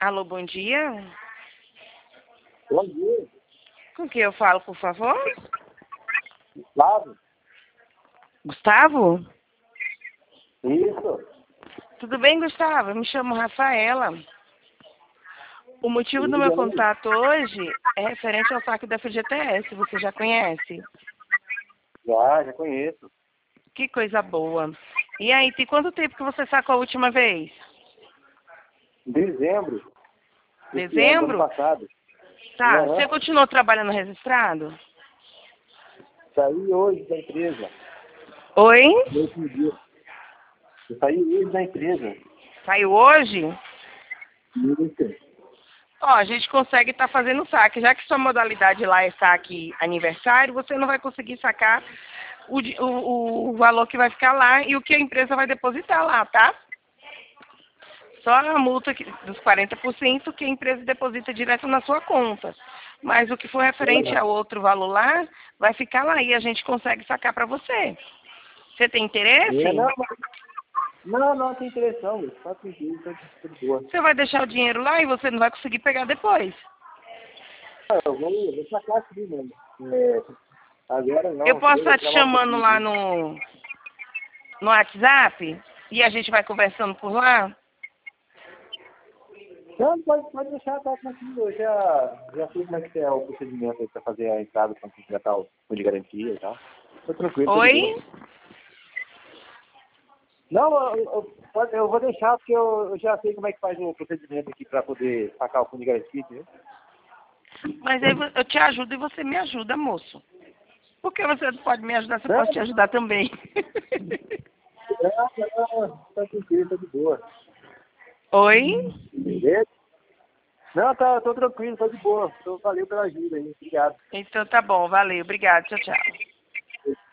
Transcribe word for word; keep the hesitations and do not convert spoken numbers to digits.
Alô, bom dia. Bom dia. Com quem eu falo, por favor? Gustavo? Gustavo? Isso. Tudo bem, Gustavo? Eu me chamo Rafaela. O motivo do Tudo meu bem? contato hoje é referente ao saque da F G T S. Você já conhece? Já, já conheço. Que coisa boa. E aí, tem quanto tempo que você sacou a última vez? Dezembro. Esse ano, do ano Dezembro? passado. Tá. Aham. Você continuou trabalhando registrado? Saí hoje da empresa. Oi? No último dia. Eu saí hoje da empresa. Saiu hoje? Isso. Ó, a gente consegue estar fazendo saque. Já que sua modalidade lá é saque aniversário, você não vai conseguir sacar o, di- o, o valor que vai ficar lá e o que a empresa vai depositar lá, tá? Só a multa que- dos quarenta por cento que a empresa deposita direto na sua conta. Mas o que for referente ao outro valor lá, vai ficar lá e a gente consegue sacar para você. Você tem É, interesse? não, não, não tem interesse não. Só tranquilo, tá tudo boa. Você vai deixar o dinheiro lá e você não vai conseguir pegar depois. Ah, eu vou, eu vou sacar aqui mesmo. É, agora Eu não. posso Eu vou estar te trabalhar um chamando pouquinho lá aqui. no, no WhatsApp e a gente vai conversando por lá? Não, pode, pode deixar, tá tranquilo. Eu já, já sei como é que é o procedimento aí pra fazer a entrada, pra completar o fundo de garantia e tal. Tô tranquilo, tô de boa. Oi? Não, eu, eu, pode- eu vou deixar porque eu, eu já sei como é que faz o procedimento aqui pra poder sacar o fundo de garantia, entendeu? Mas aí vo- eu te ajudo e você me ajuda, moço. Por que você não pode me ajudar se eu Não, posso te ajudar também? não, não, tá tranquilo, tá de boa. Oi? Beleza? Não, tá, tô tranquilo, tô de boa. Tô, valeu pela ajuda aí, obrigado. Então tá bom, valeu, obrigado, tchau, tchau.